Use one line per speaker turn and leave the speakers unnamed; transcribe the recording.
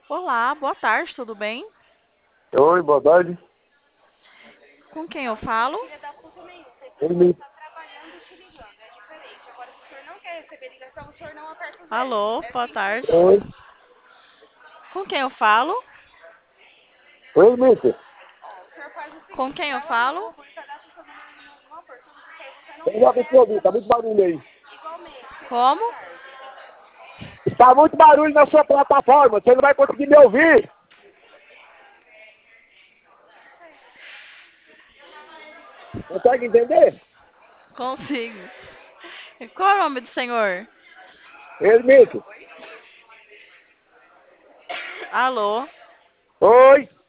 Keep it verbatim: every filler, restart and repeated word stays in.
Olá, boa tarde, tudo bem?
Oi, boa tarde.
Com quem eu falo?
Ele,
Alô, boa tarde.
oi,
Com quem eu falo?
oi, mister.
Com quem eu falo?
Eu já consegui ouvir, tá muito barulho aí.
Como?
Está muito barulho na sua plataforma, você não vai conseguir me ouvir. Consegue entender?
Consigo. Qual é o nome do senhor?
Ele, mister.
Alô?
Oi.